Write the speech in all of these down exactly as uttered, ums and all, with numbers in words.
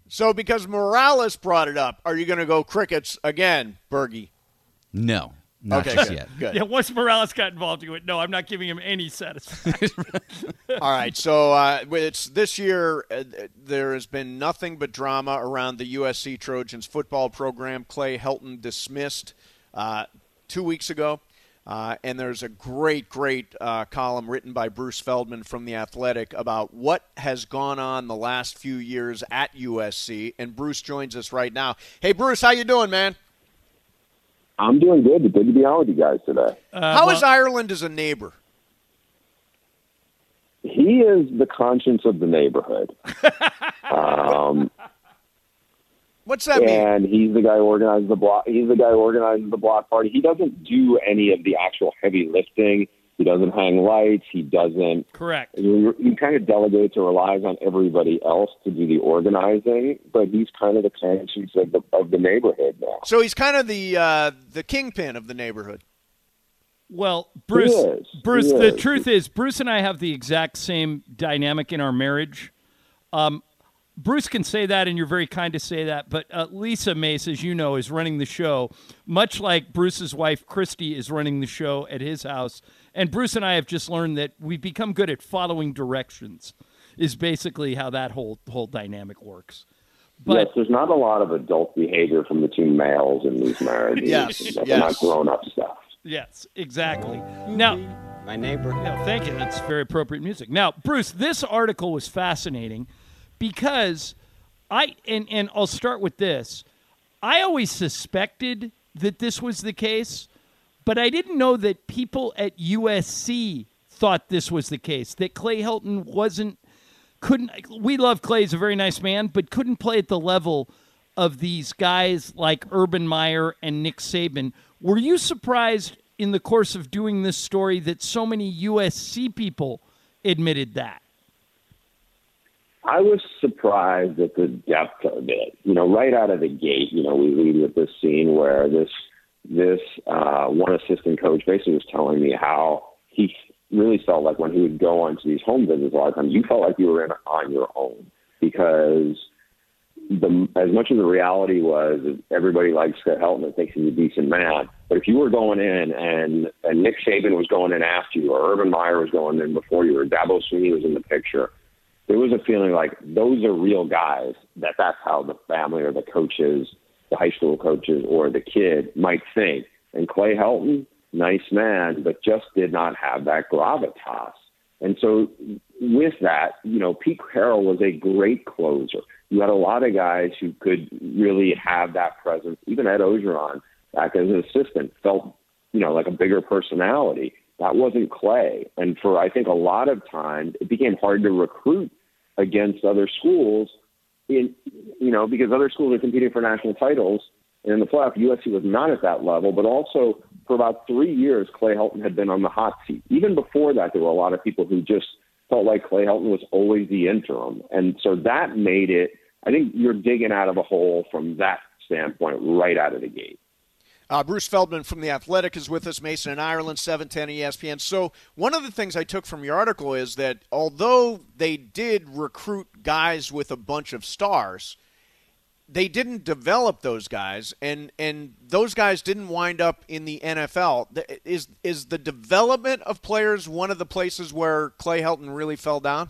So because Morales brought it up, are you going to go Crickets again, Bergie? No, not okay, just good, yet. Good. Yeah, once Morales got involved, he went, no, I'm not giving him any satisfaction. All right, so uh, it's this year. Uh, there has been nothing but drama around the U S C Trojans football program. Clay Helton dismissed uh, two weeks ago. Uh, and there's a great, great uh, column written by Bruce Feldman from The Athletic about what has gone on the last few years at U S C. And Bruce joins us right now. Hey, Bruce, how you doing, man? I'm doing good. It's good to be on with you guys today. Uh, how well, is Ireland as a neighbor? He is the conscience of the neighborhood. um, What's that mean? And he's the guy who organizes the block. He's the guy who organizes the block party. He doesn't do any of the actual heavy lifting. He doesn't hang lights. He doesn't. Correct. He, he kind of delegates or relies on everybody else to do the organizing, but he's kind of the conscience of the of the neighborhood now. So he's kind of the uh, the kingpin of the neighborhood. Well, Bruce, He is. Bruce, He the is. truth is, Bruce and I have the exact same dynamic in our marriage. Um, Bruce can say that, and you're very kind to say that, but uh, Lisa Mace, as you know, is running the show, much like Bruce's wife, Christy, is running the show at his house. And Bruce and I have just learned that we've become good at following directions, is basically how that whole whole dynamic works. But yes, there's not a lot of adult behavior from the two males in these marriages. Yes, That's yes. not grown-up stuff. yes, exactly. Now, My neighbor. no, thank you. That's very appropriate music. Now, Bruce, this article was fascinating because I, and, and I'll start with this. I always suspected that this was the case, but I didn't know that people at U S C thought this was the case, that Clay Helton wasn't, couldn't, we love Clay, he's a very nice man, but couldn't play at the level of these guys like Urban Meyer and Nick Saban. Were you surprised in the course of doing this story that so many U S C people admitted that? I was surprised at the depth of it. You know, right out of the gate, you know, we lead with this scene where this this uh, one assistant coach basically was telling me how he really felt like when he would go onto these home visits a lot of times, you felt like you were in on your own because the as much of the reality was that everybody likes Scott Helton and thinks he's a decent man. But if you were going in and, and Nick Saban was going in after you, or Urban Meyer was going in before you, or Dabo Swinney was in the picture, there was a feeling like those are real guys, that that's how the family or the coaches, the high school coaches or the kid might think. And Clay Helton, nice man, but just did not have that gravitas. And so with that, you know, Pete Carroll was a great closer. You had a lot of guys who could really have that presence. Even Ed Ogeron, back as an assistant, felt, you know, like a bigger personality. That wasn't Clay. And for, I think, a lot of time, it became hard to recruit against other schools, in you know, because other schools are competing for national titles. And in the playoff, U S C was not at that level. But also, for about three years, Clay Helton had been on the hot seat. Even before that, there were a lot of people who just felt like Clay Helton was always the interim. And so that made it, I think you're digging out of a hole from that standpoint right out of the gate. Uh, Bruce Feldman from The Athletic is with us, Mason in Ireland, seven ten E S P N. So one of the things I took from your article is that although they did recruit guys with a bunch of stars, they didn't develop those guys, and, and those guys didn't wind up in the N F L. Is, is the development of players one of the places where Clay Helton really fell down?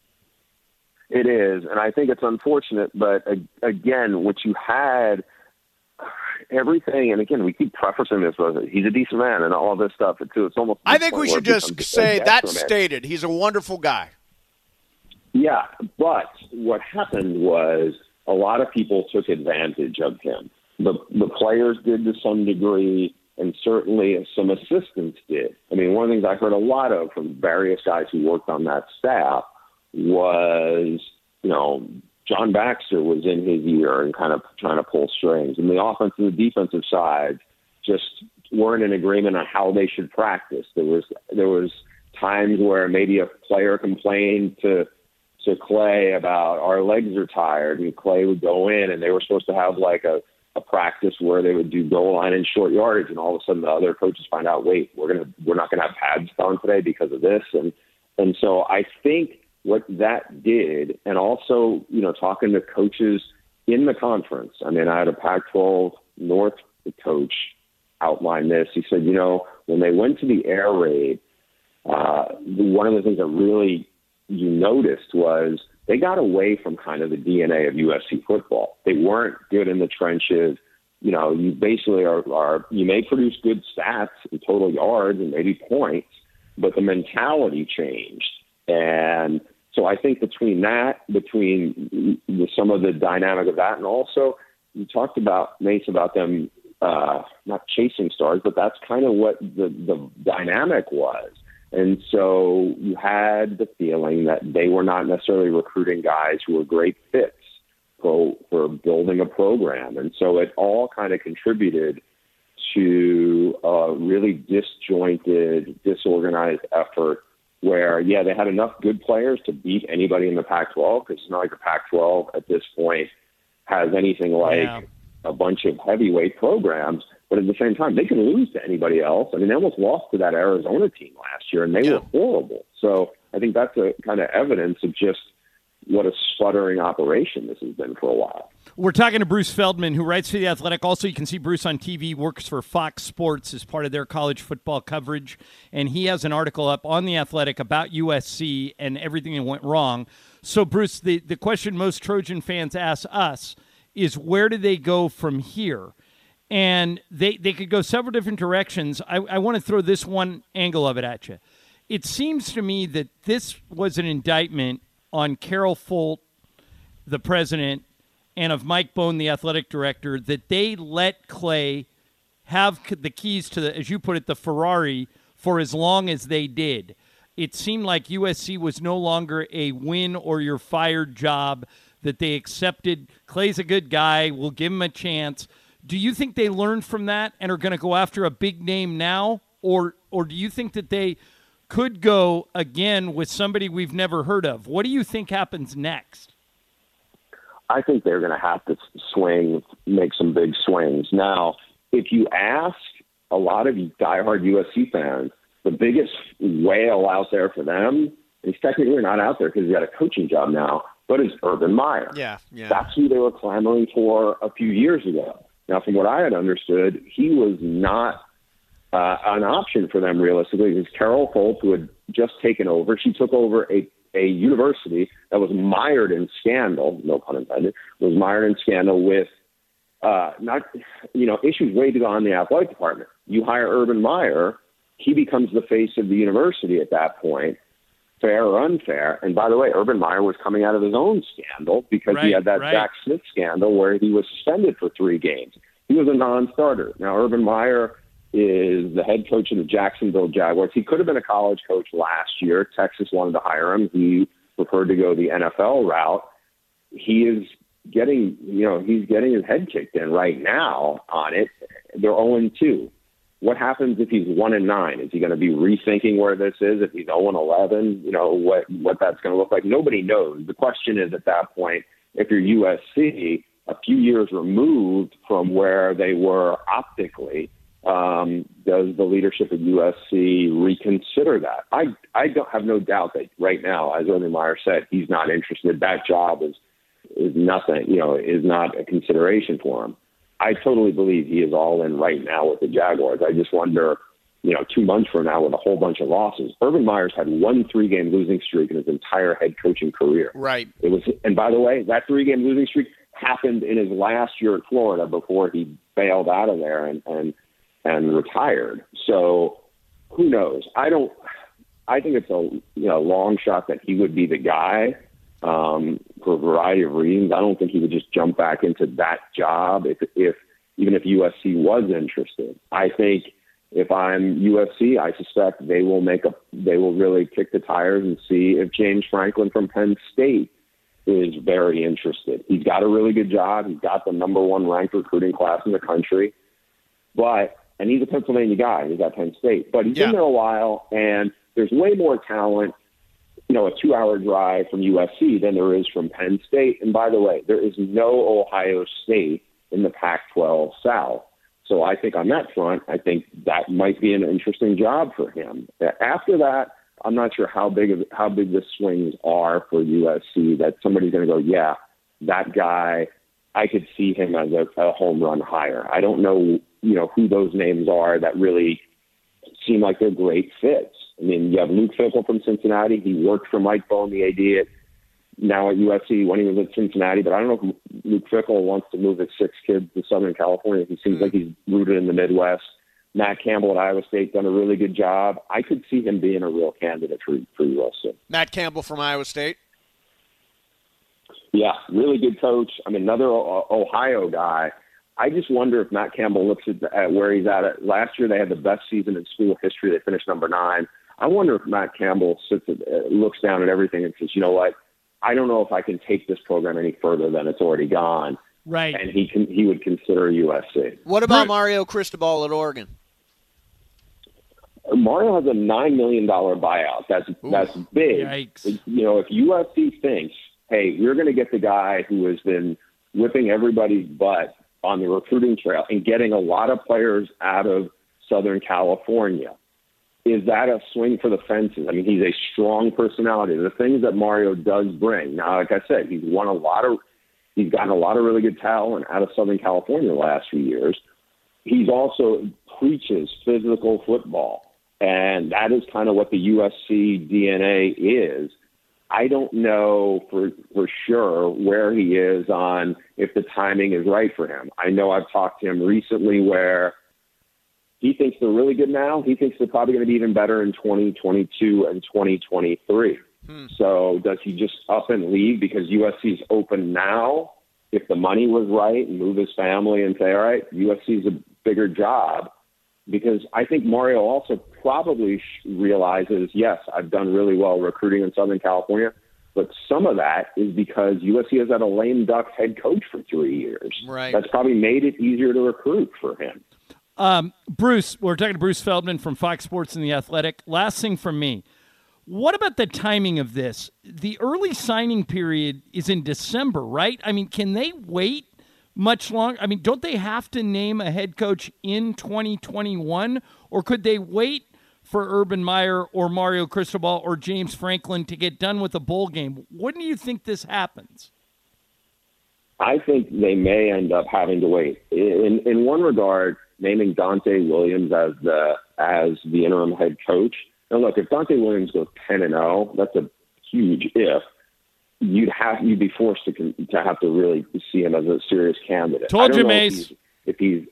It is, and I think it's unfortunate, but again, what you had – everything, and again, we keep prefacing this with he's a decent man and all this stuff too. It's almost. I think we should just say that's stated. He's a wonderful guy. Yeah, but what happened was a lot of people took advantage of him. The the players did to some degree, and certainly some assistants did. I mean, one of the things I heard a lot of from various guys who worked on that staff was, you know, John Baxter was in his ear and kind of trying to pull strings. And the offensive and the defensive side just weren't in agreement on how they should practice. There was there was times where maybe a player complained to to Clay about our legs are tired, and Clay would go in, and they were supposed to have like a, a practice where they would do goal line and short yardage, and all of a sudden the other coaches find out, wait, we're gonna we're not gonna have pads on today because of this, and and so I think what that did, and also, you know, talking to coaches in the conference. I mean, I had a Pac twelve North coach outline this. He said, you know, when they went to the air raid, uh, one of the things that really you noticed was they got away from kind of the D N A of U S C football. They weren't good in the trenches. You know, you basically are, are you may produce good stats in total yards and maybe points, but the mentality changed. And so I think between that, between the, some of the dynamic of that, and also you talked about, Mace, about them uh, not chasing stars, but that's kind of what the, the dynamic was. And so you had the feeling that they were not necessarily recruiting guys who were great fits for, for building a program. And so it all kind of contributed to a really disjointed, disorganized effort where, yeah, they had enough good players to beat anybody in the Pac twelve, because it's not like the Pac twelve at this point has anything like yeah. a bunch of heavyweight programs. But at the same time, they can lose to anybody else. I mean, they almost lost to that Arizona team last year, and they yeah. were horrible. So I think that's a kind of evidence of just what a sputtering operation this has been for a while. We're talking to Bruce Feldman, who writes for The Athletic. Also, you can see Bruce on T V, works for Fox Sports as part of their college football coverage. And he has an article up on The Athletic about U S C and everything that went wrong. So, Bruce, the, the question most Trojan fans ask us is, where do they go from here? And they, they could go several different directions. I, I want to throw this one angle of it at you. It seems to me that this was an indictment on Carol Folt, the president, and of Mike Bohn, the athletic director, that they let Clay have the keys to, the, as you put it, the Ferrari for as long as they did. It seemed like U S C was no longer a win or you're fired job, that they accepted Clay's a good guy, we'll give him a chance. Do you think they learned from that and are going to go after a big name now? Or or do you think that they could go again with somebody we've never heard of? What do you think happens next? I think they're going to have to swing, make some big swings. Now, if you ask a lot of you diehard U S C fans, the biggest whale out there for them, and he's technically not out there because he's got a coaching job now, but is Urban Meyer. Yeah, yeah. That's who they were clamoring for a few years ago. Now, from what I had understood, he was not uh, an option for them realistically, because Carol Folt, who had just taken over, she took over a, a university that was mired in scandal, no pun intended, was mired in scandal with uh, not, you know, issues way beyond the athletic department. You hire Urban Meyer, he becomes the face of the university at that point, fair or unfair. And by the way, Urban Meyer was coming out of his own scandal because right, he had that right. Jack Smith scandal where he was suspended for three games. He was a non-starter. Now, Urban Meyer is the head coach of the Jacksonville Jaguars. He could have been a college coach last year. Texas wanted to hire him. He preferred to go the N F L route. He is getting, you know, he's getting his head kicked in right now on it. They're oh and two. What happens if he's one and nine? Is he going to be rethinking where this is? If he's oh and eleven, you know, what, what that's going to look like? Nobody knows. The question is, at that point, if you're U S C, a few years removed from where they were optically, um, does the leadership of U S C reconsider that? I, I don't have no doubt that right now, as Urban Meyer said, he's not interested. That job is, is nothing, you know, is not a consideration for him. I totally believe he is all in right now with the Jaguars. I just wonder, you know, two months from now with a whole bunch of losses. Urban Meyer's had one three-game losing streak in his entire head coaching career. Right. It was, and by the way, that three-game losing streak happened in his last year at Florida before he bailed out of there and and and retired. So who knows? I don't. I think it's a you know long shot that he would be the guy. Um, for a variety of reasons. I don't think he would just jump back into that job if, if even if U S C was interested. I think if I'm U S C, I suspect they will make a they will really kick the tires and see if James Franklin from Penn State is very interested. He's got a really good job. He's got the number one ranked recruiting class in the country, but and he's a Pennsylvania guy. He's at Penn State, but he's yeah. been there a while, and there's way more talent, you know, a two-hour drive from U S C than there is from Penn State. And by the way, there is no Ohio State in the Pac twelve South. So I think on that front, I think that might be an interesting job for him. After that, I'm not sure how big of, how big the swings are for U S C that somebody's going to go, yeah, that guy I could see him as a, a home run hire. I don't know, you know, who those names are that really seem like they're great fits. I mean, you have Luke Fickell from Cincinnati. He worked for Mike Bohn, the A D, at, now at U S C when he was at Cincinnati. But I don't know if Luke Fickell wants to move his six kids to Southern California. He seems mm-hmm. like he's rooted in the Midwest. Matt Campbell at Iowa State done a really good job. I could see him being a real candidate for, for U S C. Matt Campbell from Iowa State. Yeah, really good coach. I mean, another Ohio guy. I just wonder if Matt Campbell looks at, at where he's at. Last year they had the best season in school history. They finished number nine. I wonder if Matt Campbell sits at, uh, looks down at everything and says, you know what, I don't know if I can take this program any further than it's already gone. Right. And he can he would consider U S C. What about Mario Cristobal at Oregon? Mario has a nine million dollars buyout. That's Ooh, that's big. Yikes. You know, if U S C thinks, hey, we're going to get the guy who has been whipping everybody's butt on the recruiting trail and getting a lot of players out of Southern California, is that a swing for the fences? I mean, he's a strong personality. The things that Mario does bring. Now, like I said, he's won a lot of, he's gotten a lot of really good talent out of Southern California the last few years. He's also preaches physical football, and that is kind of what the U S C D N A is. I don't know for for sure where he is on if the timing is right for him. I know I've talked to him recently where he thinks they're really good now. He thinks they're probably going to be even better in twenty twenty-two and twenty twenty-three. Hmm. So does he just up and leave because U S C's open now if the money was right and move his family and say, all right, U S C's a bigger job? Because I think Mario also probably realizes, yes, I've done really well recruiting in Southern California, but some of that is because U S C has had a lame duck head coach for three years. Right. That's probably made it easier to recruit for him. Um, Bruce, we're talking to Bruce Feldman from Fox Sports and The Athletic. Last thing from me. What about the timing of this? The early signing period is in December, right? I mean, can they wait much longer? I mean, don't they have to name a head coach in twenty twenty-one? Or could they wait for Urban Meyer or Mario Cristobal or James Franklin to get done with the bowl game? When do you think this happens? I think they may end up having to wait. In in one regard, naming Dante Williams as the as the interim head coach. Now, look, if Dante Williams goes ten and zero, that's a huge if. You'd have you'd be forced to to have to really see him as a serious candidate. Told you, Mace. If he's, if he's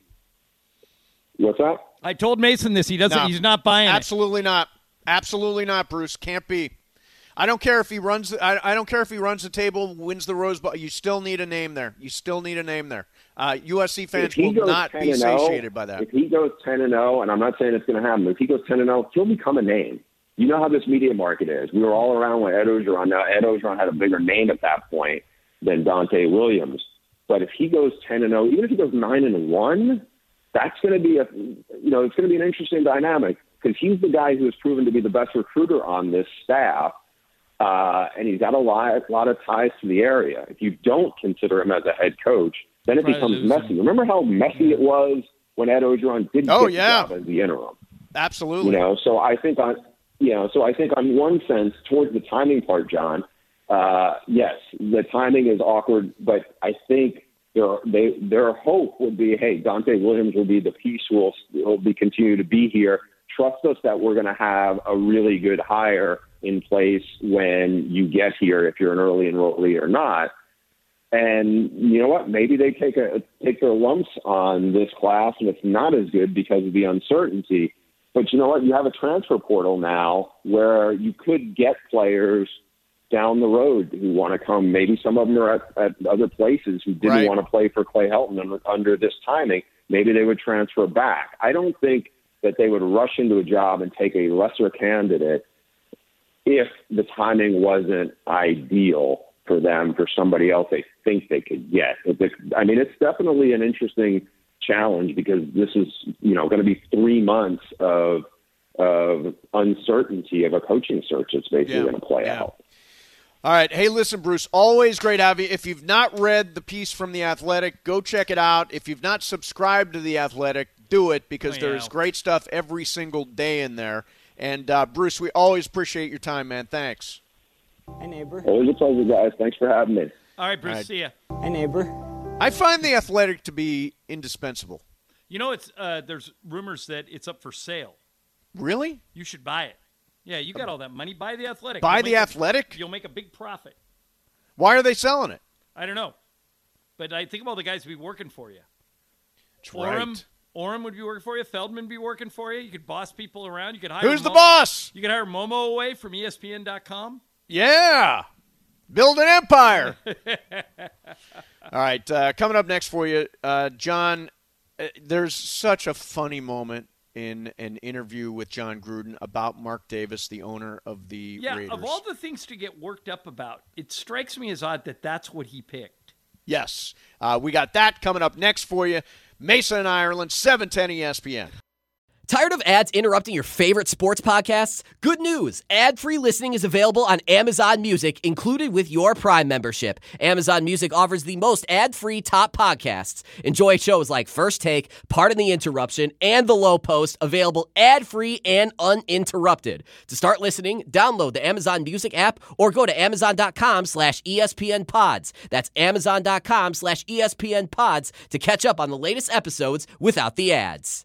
what's up? I told Mason this. He doesn't. No, he's not buying absolutely it. Absolutely not. Absolutely not, Bruce. Can't be. I don't care if he runs. I, I don't care if he runs the table, wins the Rose Bowl. You still need a name there. You still need a name there. Uh, U S C fans will not be satiated by that. If he goes ten and zero, and I'm not saying it's going to happen, but if he goes ten and zero, he'll become a name. You know how this media market is. We were all around when Ed Ogeron. Now Ed Ogeron had a bigger name at that point than Dante Williams. But if he goes ten and zero, even if he goes nine and one, that's going to be a you know it's going to be an interesting dynamic because he's the guy who has proven to be the best recruiter on this staff. Uh, and he's got a lot, a lot of ties to the area. If you don't consider him as a head coach, then it becomes messy. Remember how messy it was when Ed Ogeron didn't oh, get yeah. the job as the interim? Absolutely. You know, so I think on, you know, so I think on one sense, towards the timing part, John, uh, yes, the timing is awkward, but I think their they their hope would be, hey, Dante Williams will be the piece who will will be continue to be here. Trust us that we're going to have a really good hire in place when you get here, if you're an early enrollee or not. And you know what? Maybe they take a take their lumps on this class, and it's not as good because of the uncertainty. But you know what? You have a transfer portal now where you could get players down the road who want to come. Maybe some of them are at, at other places who didn't right. want to play for Clay Helton under, under this timing. Maybe they would transfer back. I don't think that they would rush into a job and take a lesser candidate if the timing wasn't ideal for them, for somebody else they think they could get. I mean, it's definitely an interesting challenge because this is, you know, going to be three months of of uncertainty of a coaching search that's basically yeah. going to play yeah. out. All right. Hey, listen, Bruce, always great having you. If you've not read the piece from The Athletic, go check it out. If you've not subscribed to The Athletic, do it because oh, yeah. there's great stuff every single day in there. And, uh, Bruce, we always appreciate your time, man. Thanks. Hi, neighbor. Always a pleasure, guys. Thanks for having me. All right, Bruce. All right. See ya. Hi, neighbor. I find The Athletic to be indispensable. You know, it's uh, there's rumors that it's up for sale. Really? You should buy it. Yeah, you got all that money. Buy The Athletic. Buy You'll The make Athletic? A, you'll make a big profit. Why are they selling it? I don't know. But I think of all the guys who be working for you. That's Orem, right. Orem would be working for you. Feldman would be working for you. You could boss people around. You could hire Who's the Mo- boss? You could hire Momo away from E S P N dot com. Yeah. Build an empire. All right. Uh, coming up next for you, uh, John, uh, there's such a funny moment in an interview with John Gruden about Mark Davis, the owner of the Yeah, Raiders. of all the things to get worked up about, it strikes me as odd that that's what he picked. Yes. Uh, we got that coming up next for you. Mesa and Ireland, seven ten E S P N. Tired of ads interrupting your favorite sports podcasts? Good news. Ad-free listening is available on Amazon Music, included with your Prime membership. Amazon Music offers the most ad-free top podcasts. Enjoy shows like First Take, Pardon the Interruption, and The Low Post, available ad-free and uninterrupted. To start listening, download the Amazon Music app or go to amazon.com slash ESPN pods. That's amazon.com slash ESPN pods to catch up on the latest episodes without the ads.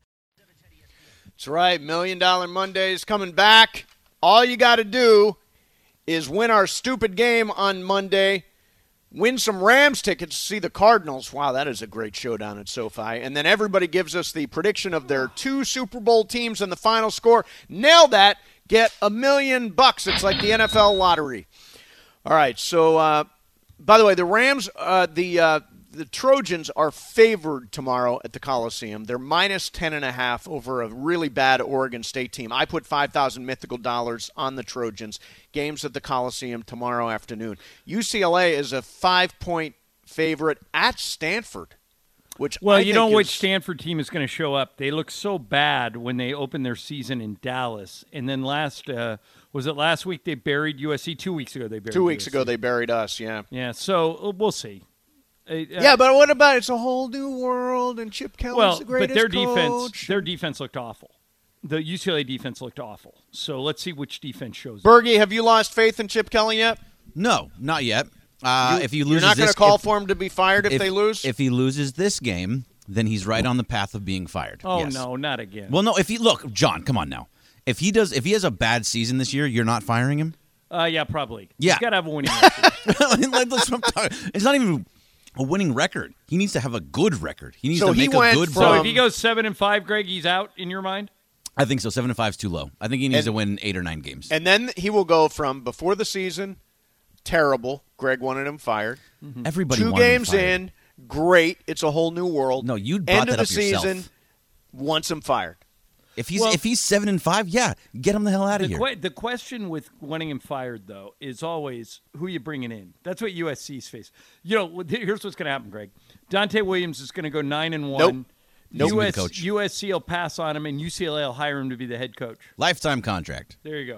That's right. Million Dollar Monday's coming back. All you got to do is win our stupid game on Monday, win some Rams tickets to see the Cardinals. Wow, that is a great showdown at SoFi. And then everybody gives us the prediction of their two Super Bowl teams and the final score. Nail that. Get a million bucks. It's like the N F L lottery. All right. So, uh, by the way, the Rams, uh, the uh, the Trojans are favored tomorrow at the Coliseum. They're minus ten and a half over a really bad Oregon State team. I put five thousand mythical dollars on the Trojans. Games at the Coliseum tomorrow afternoon. U C L A is a five-point favorite at Stanford. Which Well, I you think know is, which Stanford team is going to show up. They look so bad when they opened their season in Dallas. And then last, uh, was it last week they buried U S C? Two weeks ago they buried Two weeks U S C. ago they buried us, yeah. Yeah, so uh, we'll see. Uh, Yeah, but what about it's a whole new world and Chip Kelly's well, the greatest but their coach. defense, their defense looked awful. The U C L A defense looked awful. So let's see which defense shows up. Bergie, have you lost faith in Chip Kelly yet? No, not yet. Uh, You- if he You're loses not going to this, call if, for him to be fired if, if they lose? If he loses this game, then he's right on the path of being fired. Oh, yes. no, not again. Well, no. If he look, John, come on now. If he does, if he has a bad season this year, you're not firing him. Uh, yeah, probably. Yeah. He's got to have a winning record. Like, that's what I'm talking- it's not even a winning record. He needs to have a good record. He needs So to he make went a good. from- So run. if he goes seven and five, Greg, he's out in your mind? I think so. Seven and five is too low. I think he needs And- to win eight or nine games. And then he will go from before the season, terrible. Greg wanted him fired. Everybody Two wanted him games fired. in, great. It's a whole new world. No, you brought End that of the up yourself. season, wants him fired. If he's Well- if he's seven and five, yeah, get him the hell out of The, here. que- the question with wanting him fired, though, is always who you bringing in. That's what U S C's face. You know, here's what's going to happen, Greg. Dante Williams is going to go nine and one. Nope. Nope. U S, Coach. U S C will pass on him, and U C L A will hire him to be the head coach. Lifetime contract. There you go.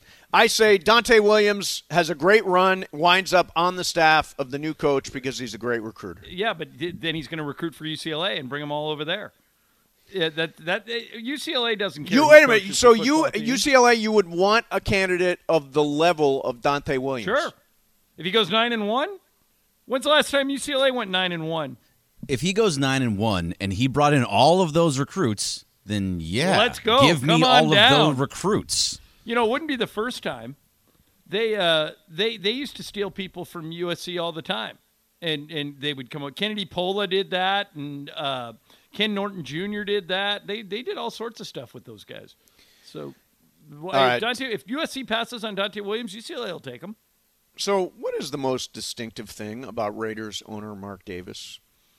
I say Dante Williams has a great run, winds up on the staff of the new coach because he's a great recruiter. Yeah, but th- then he's going to recruit for U C L A and bring them all over there. Yeah, that that uh, U C L A doesn't care. You who wait a minute. coaches So the you football team. U C L A, you would want a candidate of the level of Dante Williams. Sure. If he goes nine and one, when's the last time U C L A went nine and one? If he goes nine and one and he brought in all of those recruits, then yeah, Let's go. Give Come me on all down. of those recruits. You know, it wouldn't be the first time. They uh they they used to steal people from U S C all the time, and and they would come up. Kennedy Pola did that, and uh, Ken Norton Junior did that. They they did all sorts of stuff with those guys. So, well, All right. if, Dante, if U S C passes on Dante Williams, U C L A will take him. So what is the most distinctive thing about Raiders owner Mark Davis?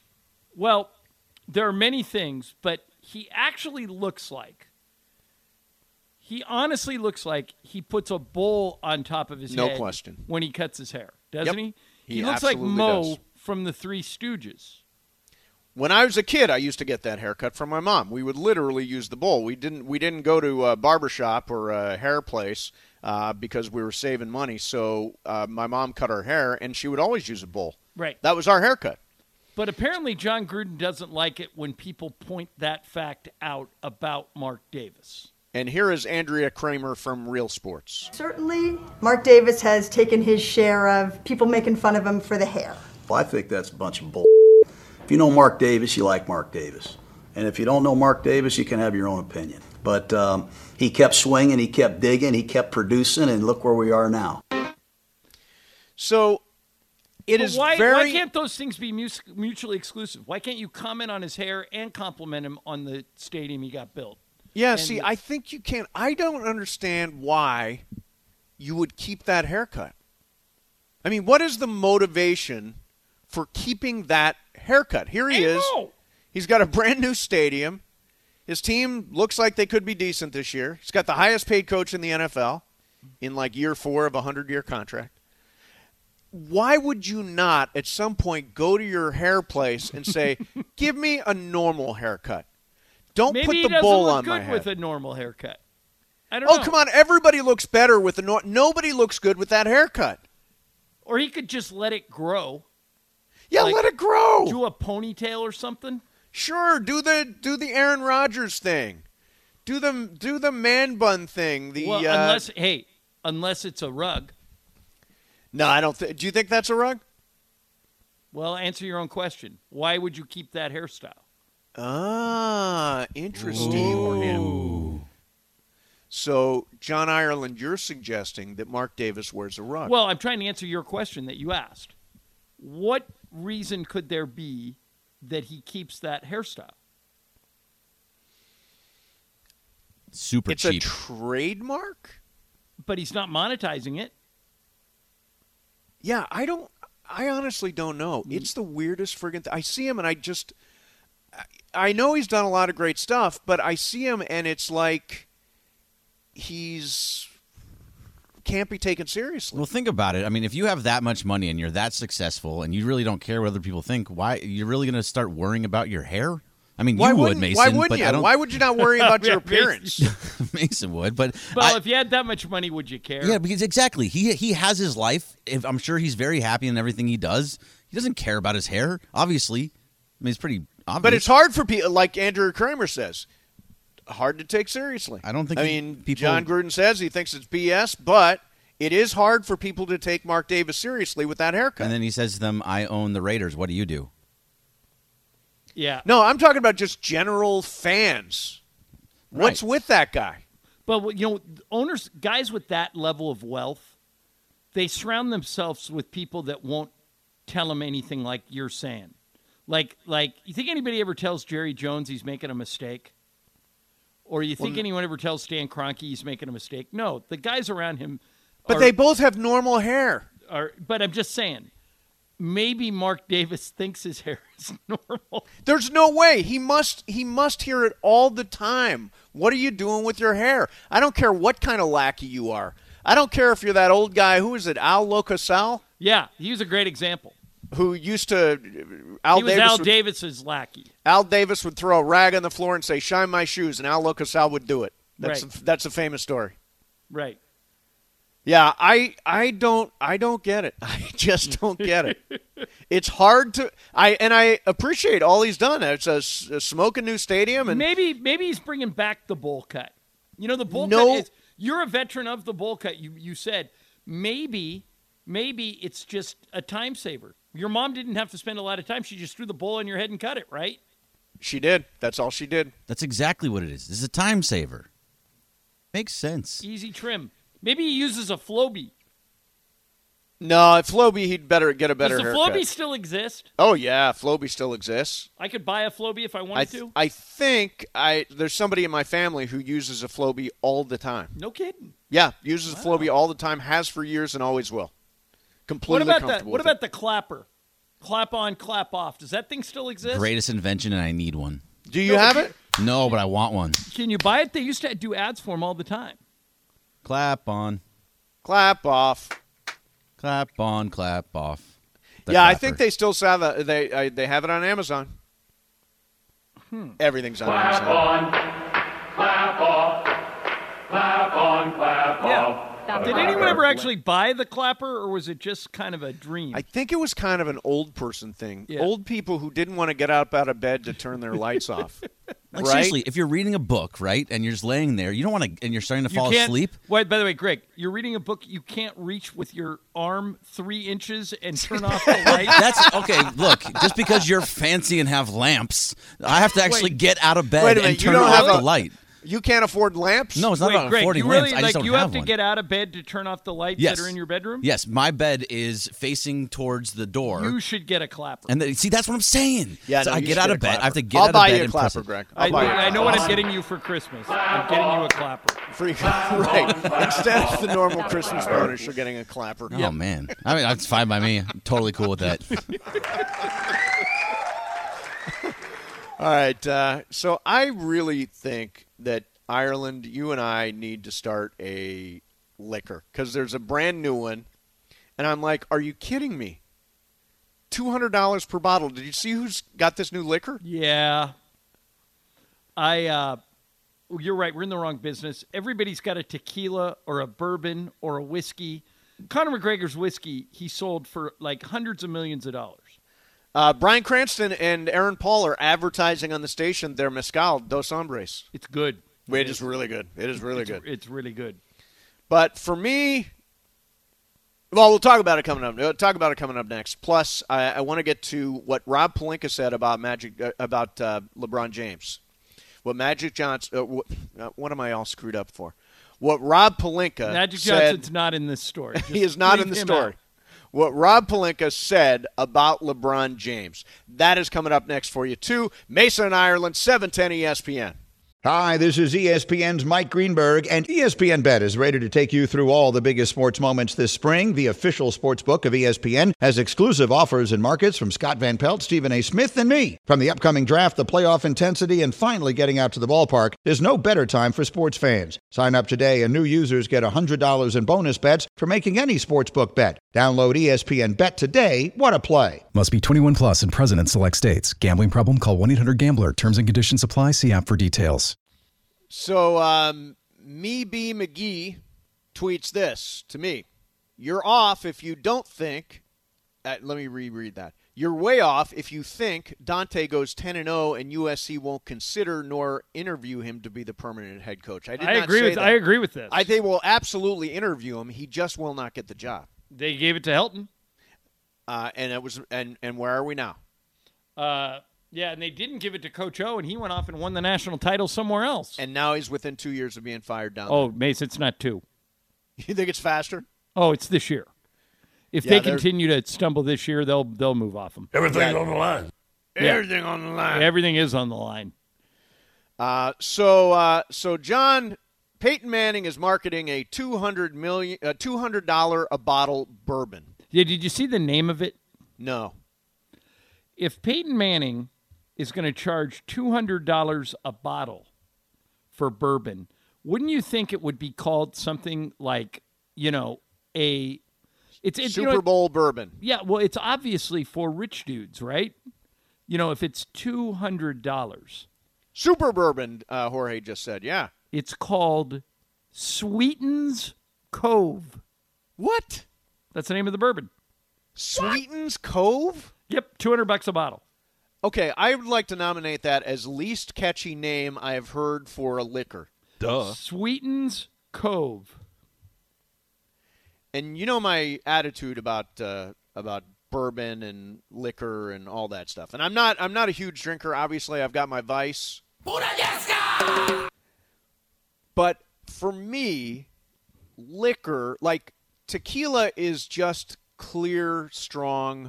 Well, there are many things, but he actually looks like. He honestly looks like he puts a bowl on top of his No head question. when he cuts his hair, doesn't Yep. he? He looks like absolutely Mo does. from the Three Stooges. When I was a kid, I used to get that haircut from my mom. We would literally use the bowl. We didn't. We didn't go to a barbershop or a hair place uh, because we were saving money. So uh, my mom cut our hair, and she would always use a bowl. Right. That was our haircut. But apparently John Gruden doesn't like it when people point that fact out about Mark Davis. And here is Andrea Kramer from Real Sports. Certainly, Mark Davis has taken his share of people making fun of him for the hair. Well, I think that's a bunch of bull. If you know Mark Davis, you like Mark Davis. And if you don't know Mark Davis, you can have your own opinion. But um, he kept swinging, he kept digging, he kept producing, and look where we are now. So it But is why, very. why can't those things be mus- mutually exclusive? Why can't you comment on his hair and compliment him on the stadium he got built? yeah, and- see, I think you can't. I don't understand why you would keep that haircut. I mean, what is the motivation for keeping that haircut? Here he I is. know. He's got a brand new stadium. His team looks like they could be decent this year. He's got the highest paid coach in the N F L in like year four of a hundred-year contract. Why would you not at some point go to your hair place and say, give me a normal haircut? Don't Maybe put he the doesn't bowl look on my good head. with a normal haircut. I don't Oh, know. come on. Everybody looks better with a nor- – nobody looks good with that haircut. Or he could just let it grow. Yeah, Like, let it grow. Do a ponytail or something. Sure, do the do the Aaron Rodgers thing. Do the do the man bun thing. The Well, uh, unless hey, unless it's a rug. No, I don't think. Do you think that's a rug? Well, answer your own question. Why would you keep that hairstyle? Ah, interesting for him. So, John Ireland, you're suggesting that Mark Davis wears a rug. Well, I'm trying to answer your question that you asked. What reason could there be that he keeps that hairstyle? Super it's cheap. a trademark? But he's not monetizing it. Yeah, I don't. I honestly don't know. Mm. It's the weirdest friggin' thing. I see him and I just. I know he's done a lot of great stuff, but I see him and it's like he's can't be taken seriously. Well, think about it. I mean, if you have that much money and you're that successful and you really don't care what other people think, why you're really going to start worrying about your hair? I mean, why you would, wouldn't, Mason. why wouldn't but you? I don't, Why would you not worry about your Yeah, appearance? Mason would, but Well, I- if you had that much money, would you care? yeah, because exactly, he he has his life. If I'm sure he's very happy in everything he does. He doesn't care about his hair. Obviously, I mean, it's pretty obvious. But it's hard for people, like Andrew Kramer says, hard to take seriously. I don't think I he- mean, people- John Gruden says he thinks it's B S, but it is hard for people to take Mark Davis seriously with that haircut. And then he says to them, "I own the Raiders. What do you do?" Yeah. no, I'm talking about just general fans. What's Right. with that guy? But, you know, owners, guys with that level of wealth, they surround themselves with people that won't tell them anything like you're saying. Like, like you think anybody ever tells Jerry Jones he's making a mistake? Or you think Well, anyone ever tells Stan Kroenke he's making a mistake? No, the guys around him But are, they both have normal hair. are – but I'm just saying, maybe Mark Davis thinks his hair is normal. There's no way. He must he must hear it all the time. What are you doing with your hair? I don't care what kind of lackey you are. I don't care if you're that old guy, who is it, Al Locasal, Yeah, he was a great example. who used to Al he was Davis Al would, Davis's lackey. Al Davis would throw a rag on the floor and say, "Shine my shoes," and Al Locasal would do it. That's Right. a, that's a famous story. Right. Yeah, I I don't I don't get it. I just don't get it. It's hard to I and I appreciate all he's done. It's a, a smoking new stadium and Maybe maybe he's bringing back the bowl cut. You know, the bowl No. cut is you're a veteran of the bowl cut. You you said maybe maybe it's just a time saver. Your mom didn't have to spend a lot of time. She just threw the bowl on your head and cut it, right? she did. That's all she did. That's exactly what it is. This is a time saver. Makes sense. Easy trim. Maybe he uses a Flowbee. No, if Floby, he'd better get a better Does the haircut. Flowbee still exist? Oh yeah, Floby still exists. I could buy a Flowbee if I I wanted th- to. I think I there's somebody in my family who uses a Floby all the time. No kidding. Yeah, uses a Floby all the time, has for years and always will. What Completely about that? comfortable What with about it. the clapper? Clap on, clap off. Does that thing still exist? Greatest invention, and I need one. Do you No, have but it? No, but I want one. Can you buy it? They used to do ads for them all the time. Clap on, Clap off. clap on, clap off. The yeah, I clapper. think they still sell that. They I, they have it on Amazon. Hmm. Everything's on Clap Amazon. on, clap off, clap on, clap Yeah. off. Did anyone ever actually buy the clapper, or was it just kind of a dream? I think it was kind of an old person thing. Yeah. Old people who didn't want to get up out of bed to turn their lights off. Like right? seriously, if you're reading a book, right, and you're just laying there, you don't want to, and you're starting to You fall can't- asleep. Wait, by the way, Greg, you're reading a book. You can't reach with your arm three inches and turn off the light. That's okay. Look, just because you're fancy and have lamps, I have to actually Wait. get out of bed Wait a and minute, you turn don't off have the a- light. You can't afford lamps? No, it's not Wait, about Greg, affording you really lamps. I just like don't you have, have to one. get out of bed to turn off the lights Yes. that are in your bedroom? Yes, my bed is facing towards the door. You should get a clapper. And the, see, that's what I'm saying. Yeah, so no, I you get should out get of a bed. I have to clapper. get I'll out of buy bed you a and clapper, press it. Greg. I, I'll buy you a I know what I'm clapper. getting you for Christmas. I'm getting you a clapper. Free, right. Instead of the normal Christmas bonus, you're getting a clapper. Oh man, I mean that's fine by me. I'm totally cool with that. All right. Uh, so I really think that Ireland, you and I need to start a liquor because there's a brand new one, and I'm like, are you kidding me? Two hundred dollars per bottle. Did you see who's got this new liquor? Yeah. I, uh, you're right. We're in the wrong business. Everybody's got a tequila or a bourbon or a whiskey. Conor McGregor's whiskey, he sold for like hundreds of millions of dollars. Uh, Bryan Cranston and Aaron Paul are advertising on the station their mezcal, Dos Hombres. It's good. It is really good. It is really it's, good. It's really good. But for me, well, we'll talk about it coming up. We'll talk about it coming up next. Plus, I, I want to get to what Rob Pelinka said about Magic, uh, about uh, LeBron James. What Magic Johnson? Uh, what, uh, what am I all screwed up for? What Rob Pelinka Magic said, Johnson's not in this story. he Just is not in leave the him story. out. What Rob Pelinka said about LeBron James. That is coming up next for you too. Mason and Ireland, seven ten E S P N. Hi, this is E S P N's Mike Greenberg, and E S P N Bet is ready to take you through all the biggest sports moments this spring. The official sports book of E S P N has exclusive offers and markets from Scott Van Pelt, Stephen A. Smith, and me. From the upcoming draft, the playoff intensity, and finally getting out to the ballpark, there's no better time for sports fans. Sign up today, and new users get one hundred dollars in bonus bets for making any sportsbook bet. Download E S P N Bet today. What a play. Must be twenty-one plus and present in select states. Gambling problem? Call one eight hundred gambler. Terms and conditions apply. See app for details. So, um, Me B McGee tweets this to me. You're off if you don't think, uh, let me reread that. You're way off if you think Dante goes ten and oh and U S C won't consider nor interview him to be the permanent head coach. I did I not agree say with that. I agree with this. I they will absolutely interview him. He just will not get the job. They gave it to Helton. Uh, and it was and and where are we now? Uh, yeah, and they didn't give it to Coach O, and he went off and won the national title somewhere else. And now he's within two years of being fired down. Oh, Mace, it's not two. There. You think it's faster? Oh, it's this year. If Yeah, they they're- continue to stumble this year, they'll they'll move off him. Everything's on the line. Yeah. Everything on the line. Everything is on the line. Uh, so, uh, so John Peyton Manning is marketing a two hundred million, uh, two hundred dollar a bottle bourbon. Yeah, did you see the name of it? No, If Peyton Manning is going to charge two hundred dollars a bottle for bourbon, wouldn't you think it would be called something like, you know, a it's, it's Super you know, Bowl bourbon. Yeah, well, it's obviously for rich dudes, right? You know, if it's two hundred dollars, Super bourbon. Uh, Jorge just said, yeah. it's called Sweetens Cove. What? That's the name of the bourbon. Sweetens Cove? Yep, two hundred bucks a bottle. Okay, I would like to nominate that as least catchy name I have heard for a liquor. Duh. Sweetens Cove. And you know my attitude about uh, about bourbon and liquor and all that stuff. And I'm not I'm not a huge drinker. Obviously, I've got my vice. But for me, liquor, like tequila, is just clear, strong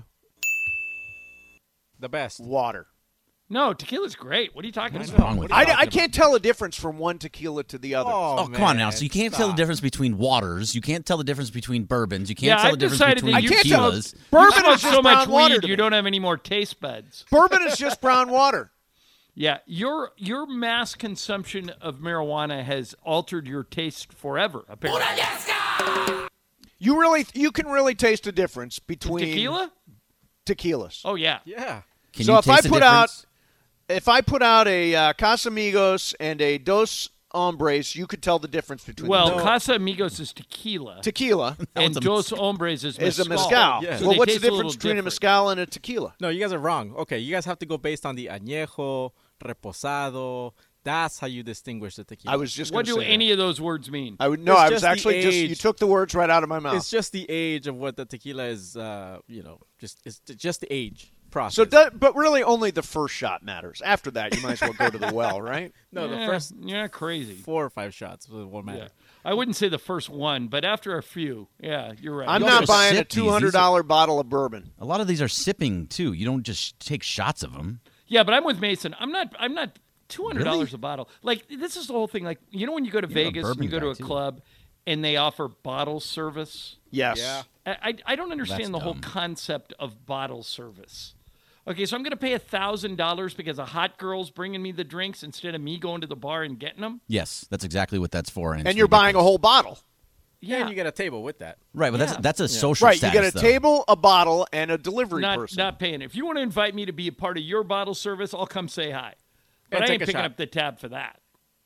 The best. water. No, tequila's great. What are you talking What's about? wrong with I, you? I can't tell a difference from one tequila to the other. Oh, come on now. So you can't tell the difference between waters. You can't tell the difference between bourbons. You can't Yeah, tell I've the difference decided between that you can't tell- tequilas. Bourbon you smoke is just so much brown water weed, to you me. don't have any more taste buds. Bourbon is just brown water. Yeah, your your mass consumption of marijuana has altered your taste forever. Apparently, You really, you can really taste a difference between tequila. tequilas. Oh yeah, Yeah. Can So you if I taste the put out- difference? If I put out a uh, Casamigos and a Dos Hombres, you could tell the difference between Well, the two. Casa Amigos is tequila. Tequila. And was a Dos Hombres is mezcal. is a mezcal. Yeah. So Well, they what's the taste a little difference between a different. mezcal and a tequila? No, you guys are wrong. Okay, you guys have to go based on the añejo, reposado. That's how you distinguish the tequila. I was just What gonna do say any that. of those words mean? I would no. It's I was just the actually just you age. took the words right out of my mouth. It's just the age of what the tequila is. Uh, you know, just it's just the age process. so, that, but really, only the first shot matters. After that, you might as well go to the well, right? no, the Yeah, first You're not crazy. four or five shots will matter. Yeah. I wouldn't say the first one, but after a few, yeah, you're right. I'm You not also buying a sip these. two hundred dollar bottle of bourbon. A lot of these are sipping too. You don't just take shots of them. Yeah, but I'm with Mason. I'm not. I'm not. Two hundred dollars Really? a bottle. Like this is the whole thing. Like you know when you go to You're a Vegas and bourbon you go to guy, a too. club and they offer bottle service. Yes. Yeah. I I, I don't understand That's the whole dumb. concept of bottle service. Okay, so I'm going to pay a thousand dollars because a hot girl's bringing me the drinks instead of me going to the bar and getting them. Yes, that's exactly what that's for. And, it's And you're buying a ridiculous. whole bottle. Yeah, And you get a table with that. Right, but Yeah. that's that's a social Right. You status. get a though. table, a bottle, and a delivery not person. not paying. If you want to invite me to be a part of your bottle service, I'll come say hi. But And I take ain't a picking shot. up the tab for that.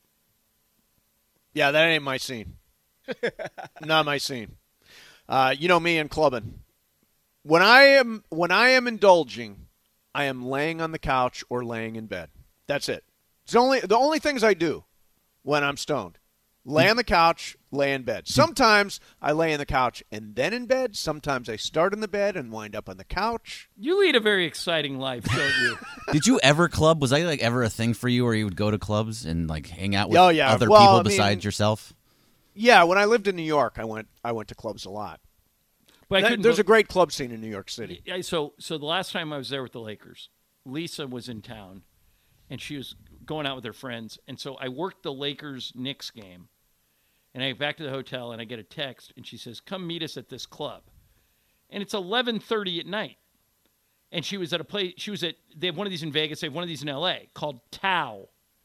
Yeah, that ain't my scene. Not my scene. Uh, you know me and clubbing. When I am when I am indulging, I am laying on the couch or laying in bed. That's it. It's the only the only things I do when I'm stoned. Lay on the couch, lay in bed. Sometimes I lay on the couch and then in bed. Sometimes I start in the bed and wind up on the couch. You lead a very exciting life, don't you? Did you ever club? Was that like ever a thing for you, where you would go to clubs and like hang out with Oh, yeah. other Well, people I mean- besides yourself? Yeah, when I lived in New York, I went I went to clubs a lot. But I That- couldn't there's bel- a great club scene in New York City. Yeah, so so the last time I was there with the Lakers, Lisa was in town, and she was going out with her friends, and so I worked the Lakers Knicks game, and I get back to the hotel and I get a text, and she says, "Come meet us at this club," and it's eleven thirty at night, and she was at a place. She was at they have one of these in Vegas, they have one of these in L A called Tao,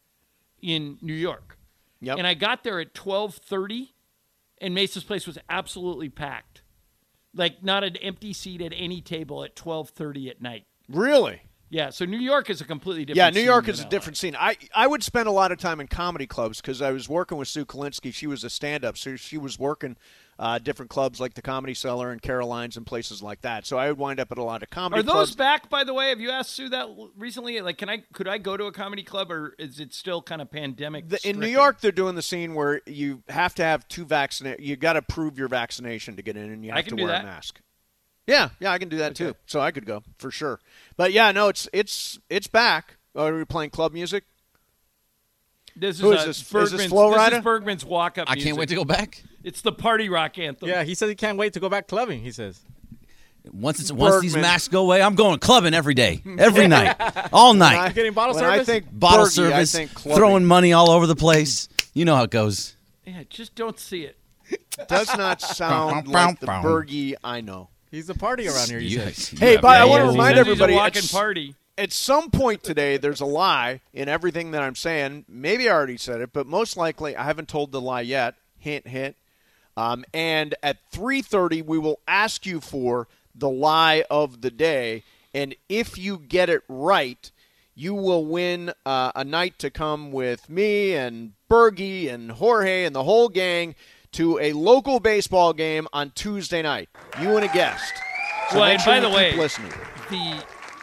in New York, Yep. and I got there at twelve thirty, and Mesa's place was absolutely packed. Like not an empty seat at any table at twelve thirty at night. Really? Yeah, so New York is a completely different Yeah, New scene York than is a L A. different scene. I, I would spend a lot of time in comedy clubs because I was working with Sue Kalinsky. She was a stand-up, so she was working uh, different clubs like the Comedy Cellar and Caroline's and places like that. So I would wind up at a lot of comedy Are those clubs. back, by the way? Have you asked Sue that l- recently? Like, can I could I go to a comedy club, or is it still kind of pandemic? The- in New stricken? York, they're doing the scene where you have to have two vaccina- You got to prove your vaccination to get in, and you I have can to do wear that. a mask. Yeah, yeah, I can do that too. So I could go for sure. But yeah, no, it's it's it's back. Oh, are we playing club music? This is, Who is uh, this? Is this Bergman's, Flo this Rida? is Bergman's walk-up I music. can't wait to go back. It's the party rock anthem. Yeah, he said he can't wait to go back clubbing. He says. Once it's once these Bergman. masks go away, I'm going clubbing every day, every night, all night. I- Getting bottle when service? I think Bottle Bergie, service, I think clubbing. throwing money all over the place. You know how it goes. Yeah, just don't see it. Does not sound like the Bergie I know. He's the party around here. He You- says. you Hey, have but I no wanna idea. remind He says everybody, he's a walking it's- party. At some point today, there's a lie in everything that I'm saying. Maybe I already said it, but most likely I haven't told the lie yet. Hint, hint. Um, and at three thirty, we will ask you for the lie of the day. And if you get it right, you will win uh, a night to come with me and Bergie and Jorge and the whole gang to a local baseball game on Tuesday night. You and a guest. So Well, make and sure by you the keep way, listening. The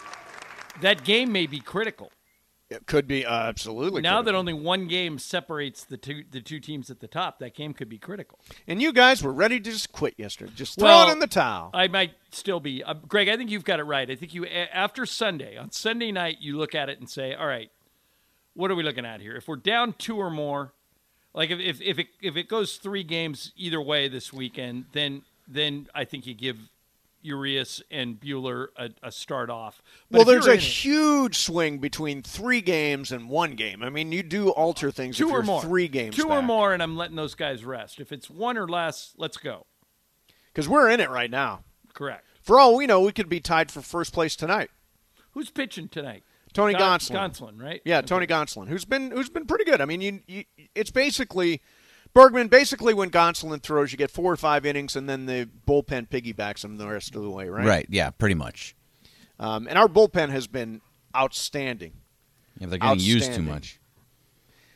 that game may be critical. It could be uh, absolutely Now critical. that only one game separates the two the two teams at the top, that game could be critical. And you guys were ready to just quit yesterday. Just throw Well, it in the towel. I might still be. Uh, Greg, I think you've got it right. I think you a- after Sunday, on Sunday night, you look at it and say, all right, what are we looking at here? If we're down two or more, like if if, if it if it goes three games either way this weekend, then then I think you give Urias and Bueller a, a start off. But well, if there's you're a in it- huge swing between three games and one game. I mean, you do alter things two if or you're more, three games two or back. more, and I'm letting those guys rest. If it's one or less, let's go. Because we're in it right now. Correct. For all we know, we could be tied for first place tonight. Who's pitching tonight? Tony Gon- Gonsolin. Gonsolin, right? Yeah, Tony Gonsolin, who's been who's been pretty good. I mean, you, you it's basically Bergman. Basically, when Gonsolin throws, you get four or five innings, and then the bullpen piggybacks him the rest of the way. Right. Right. Yeah. Pretty much. Um, and our bullpen has been outstanding. Yeah, they're getting used too Outstanding. much.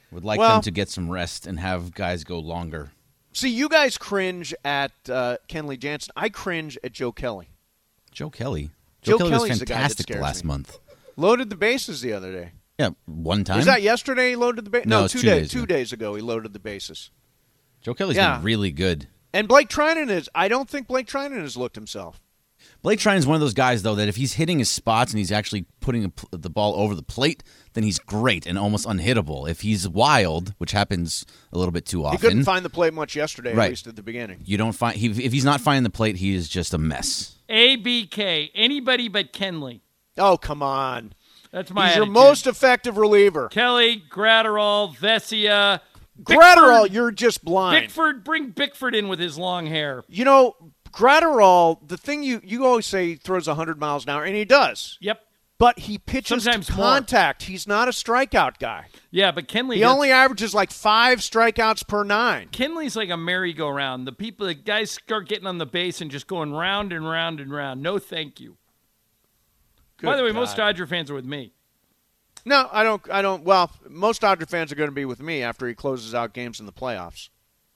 Would like Well- them to get some rest and have guys go longer. See, you guys cringe at uh, Kenley Jansen. I cringe at Joe Kelly. Joe Kelly. Joe, Joe Kelly Kelly's was the guy that fantastic scares last me. month. Loaded the bases the other day. Yeah, one time. Was that yesterday he loaded the bases? No, No, it's two, two days, days two ago. days ago he loaded the bases. Joe Kelly's Yeah. been really good. And Blake Trinan is. I don't think Blake Trinan has looked himself. Blake Trinan is one of those guys, though, that if he's hitting his spots and he's actually putting a pl- the ball over the plate, then he's great and almost unhittable. If he's wild, which happens a little bit too often, He couldn't find the plate much yesterday, Right. at least at the beginning. you don't find he, if he's not finding the plate, he is just a mess. A B K. Anybody but Kenley. Oh, come on. That's my He's your attitude. most effective reliever. Kelly, Gratterall, Vesia. Gratterall, Bickford- you're just blind. Bickford, bring Bickford in with his long hair. You know, Gratterall, the thing you, you always say he throws one hundred miles an hour, and he does. Yep. But he pitches Sometimes to more. contact. He's not a strikeout guy. Yeah, but Kenley. He gets- only averages like five strikeouts per nine. Kenley's like a merry-go-round. The people, the guys start getting on the base and just going round and round and round. No, thank you. Good By the way, God. most Dodger fans are with me. No, I don't. I don't. Well, most Dodger fans are going to be with me after he closes out games in the playoffs.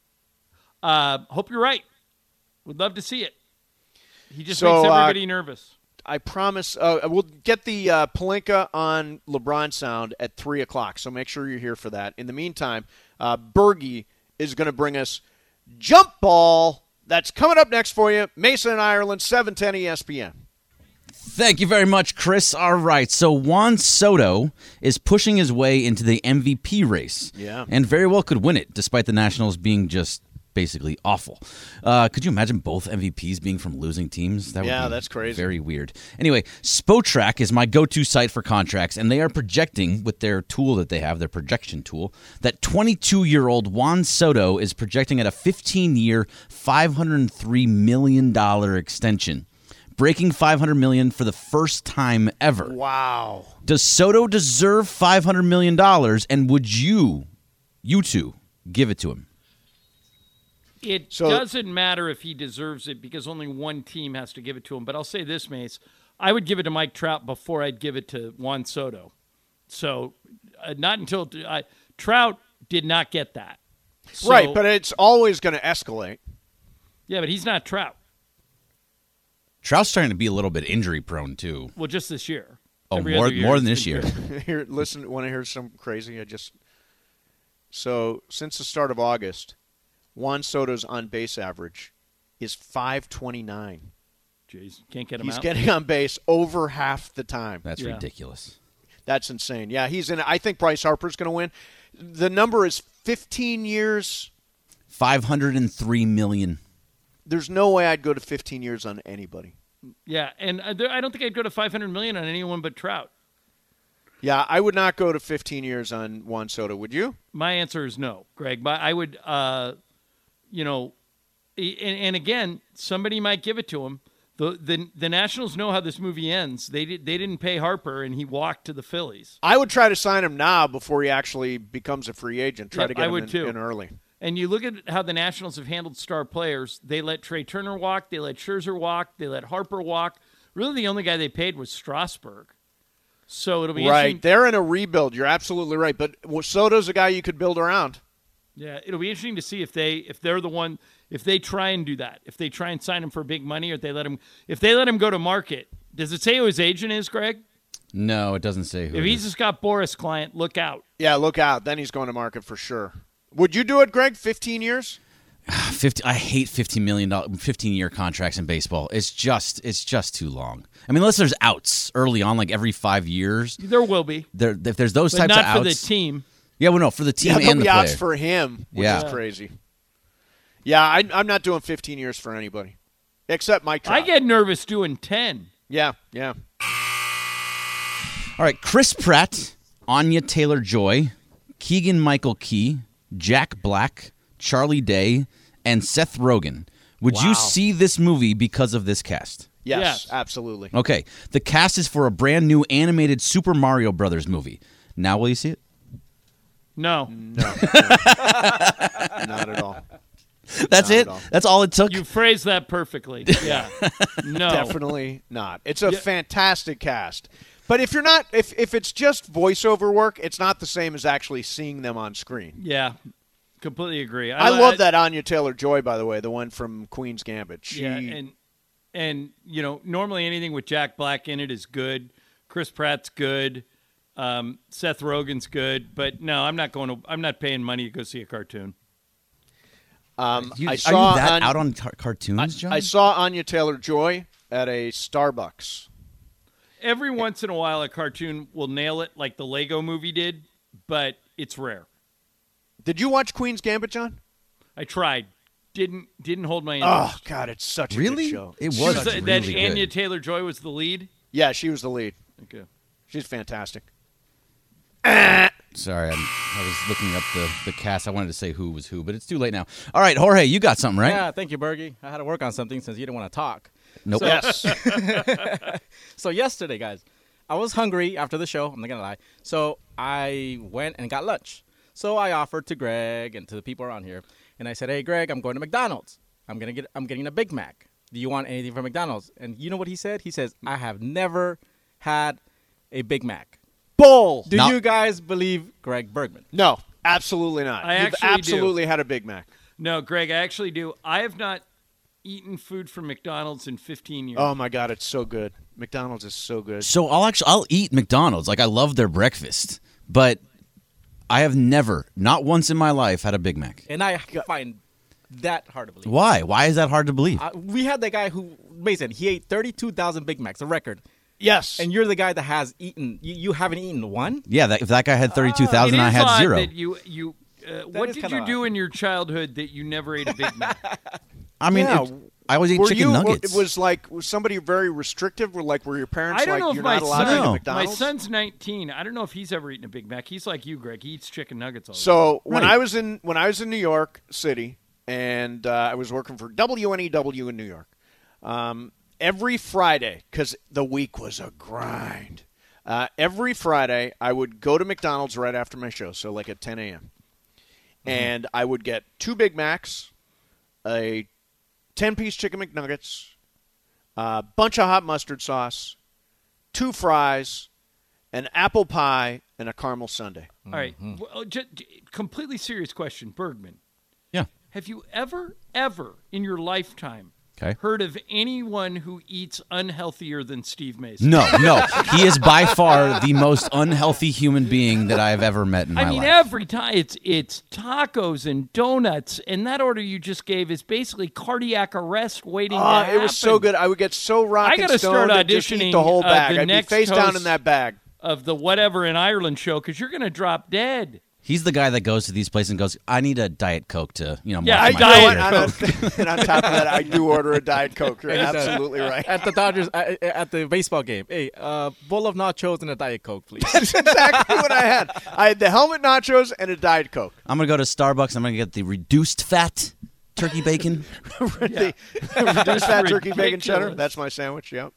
Uh, hope you're right. Would love to see it. He just So, makes uh, everybody nervous. I promise. Uh, we'll get the uh, Palinka on LeBron sound at three o'clock. So make sure you're here for that. In the meantime, uh, Bergie is going to bring us Jump Ball. That's coming up next for you. Mason and Ireland, seven ten E S P N. Thank you very much, Chris. All right, so Juan Soto is pushing his way into the M V P race. Yeah. And very well could win it, despite the Nationals being just basically awful. Uh, could you imagine both M V Ps being from losing teams? That would Yeah, be that's crazy. Very weird. Anyway, Spotrac is my go-to site for contracts, and they are projecting with their tool that they have, their projection tool, that twenty-two-year-old Juan Soto is projecting at a fifteen-year, five hundred three million dollars extension, breaking five hundred million dollars for the first time ever. Wow. Does Soto deserve five hundred million dollars, and would you, you two, give it to him? It So- doesn't matter if he deserves it because only one team has to give it to him. But I'll say this, Mace. I would give it to Mike Trout before I'd give it to Juan Soto. So uh, not until I, Trout did not get that. So- right, but it's always going to escalate. Yeah, but he's not Trout. Trout's starting to be a little bit injury prone too. Well, just this year. Oh, Every more other year more he's than this been year. good. Here, listen. Want to hear some crazy? I just so since the start of August, Juan Soto's on base average is five twenty nine. Jeez, can't get him He's out. getting on base over half the time. That's Yeah. ridiculous. That's insane. Yeah, he's in. I think Bryce Harper's going to win. The number is fifteen years. five hundred three million dollars. There's no way I'd go to fifteen years on anybody. Yeah, and uh, there, I don't think I'd go to five hundred million dollars on anyone but Trout. Yeah, I would not go to fifteen years on Juan Soto. Would you? My answer is no, Greg. But I would, uh, you know, and, and again, somebody might give it to him. The, the the Nationals know how this movie ends. They did they didn't pay Harper, and he walked to the Phillies. I would try to sign him now before he actually becomes a free agent. Try Yep, to get I him would in, too. in early. And you look at how the Nationals have handled star players. They let Trey Turner walk. They let Scherzer walk. They let Harper walk. Really, the only guy they paid was Strasburg. So it'll be Right. interesting. They're in a rebuild. You're absolutely right. But Soto's a guy you could build around. Yeah, it'll be interesting to see if they if they're the one if they try and do that. If they try and sign him for big money, or if they let him if they let him go to market. Does it say who his agent is, Greg? No, it doesn't say who. If it he's is. a Scott Boras client, look out. Yeah, look out. Then he's going to market for sure. Would you do it, Greg? fifteen years? fifty, I hate fifteen million dollars, fifteen year contracts in baseball. It's just, it's just too long. I mean, unless there's outs early on, like every five years. There will be. There, if there's those But types not of outs, for the team. Yeah, well, no, for the team Yeah, there'll and the be outs player. for him, which Yeah. is crazy. Yeah, I, I'm not doing fifteen years for anybody, except Mike Trout. I get nervous doing ten. Yeah, yeah. All right, Chris Pratt, Anya Taylor-Joy, Keegan-Michael Key, Jack Black, Charlie Day, and Seth Rogen. Would Wow. you see this movie because of this cast? Yes, Yes. absolutely. Okay, the cast is for a brand new animated Super Mario Brothers movie. Now will you see it? No. No, no. Not at all. That's Not it? at all. That's all it took? You phrased that perfectly. Yeah. No. Definitely not. It's a Yeah. fantastic cast. But if you're not, if if it's just voiceover work, it's not the same as actually seeing them on screen. Yeah, completely agree. I, I love that Anya Taylor-Joy, by the way, the one from Queen's Gambit. She, yeah, and and you know, normally anything with Jack Black in it is good. Chris Pratt's good. Um, Seth Rogen's good, but no, I'm not going to. I'm not paying money to go see a cartoon. Um, You- I are saw you that An- out on car- cartoons, John? I saw Anya Taylor-Joy at a Starbucks. Every once in a while, a cartoon will nail it, like the Lego Movie did, but it's rare. Did you watch Queen's Gambit, John? I tried, didn't didn't hold my Oh interest. God, it's such a Really? good show. It She was was really the- that good. Anya Taylor-Joy was the lead. Yeah, she was the lead. Okay. She's fantastic. Sorry, I'm, I was looking up the, the cast. I wanted to say who was who, but it's too late now. All right, Jorge, you got something, right? Yeah, thank you, Bergie. I had to work on something since you didn't want to talk. Nope. So, Yes. so yesterday, guys, I was hungry after the show. I'm not gonna lie. So I went and got lunch. So I offered to Greg and to the people around here, and I said, "Hey, Greg, I'm going to McDonald's. I'm gonna get. I'm getting a Big Mac. Do you want anything from McDonald's?" And you know what he said? He says, "I have never had a Big Mac." Bull. Do Not- you guys believe Greg Bergman? No, absolutely not. I You've actually do. absolutely had a Big Mac. No, Greg, I actually do. I have not eaten food from McDonald's in fifteen years. Oh my God, it's so good. McDonald's is so good. So I'll actually I'll eat McDonald's. Like I love their breakfast, but I have never, not once in my life, had a Big Mac. And I find that hard to believe. Why? Why is that hard to believe? Uh, we had that guy who, Mason, he ate thirty-two thousand Big Macs, a record. Yes. And you're the guy that has eaten, you, you haven't eaten one? Yeah, that, if that guy had thirty-two thousand, It I is had odd zero. That you, you, uh, what is did kinda you odd. do in your childhood that you never ate a Big Mac? I mean, Yeah. it- I always eat Were chicken you, nuggets. It was like was somebody very restrictive. Were like were your parents I don't like know if you're my not allowed son, to eat at No. McDonald's? my son's nineteen. I don't know if he's ever eaten a Big Mac. He's like you, Greg. He eats chicken nuggets all the time. So when Right. I was in when I was in New York City and uh, I was working for W N E W in New York, um, every Friday because the week was a grind. Uh, every Friday I would go to McDonald's right after my show, so like at ten a.m. and I would get two Big Macs, a ten-piece chicken McNuggets, a bunch of hot mustard sauce, two fries, an apple pie, and a caramel sundae. All right. Well, j- j- completely serious question, Bergman. Yeah. Have you ever, ever in your lifetime Okay. heard of anyone who eats unhealthier than Steve Mason? No, no. He is by far the most unhealthy human being that I have ever met in my I mean, life. every time it's it's tacos and donuts, and that order you just gave is basically cardiac arrest waiting Ah, to it was so happen. good. I would get so rock I and gotta stoned start and just eat auditioning, the whole uh, bag. the I'd be next face down host in that bag. of the Whatever in Ireland show because you're going to drop dead. He's the guy that goes to these places and goes, I need a Diet Coke to, you know, Yeah, mark I my Diet You know what? shirt." And on, and on top of that, I do order a Diet Coke. You're Hey, uh, absolutely right. At the Dodgers, at, at the baseball game. Hey, uh, bowl of nachos and a Diet Coke, please. That's exactly what I had. I had the helmet nachos and a Diet Coke. I'm going to go to Starbucks. I'm going to get the reduced fat turkey bacon. the reduced fat turkey bacon ridiculous. cheddar. That's my sandwich. Yep.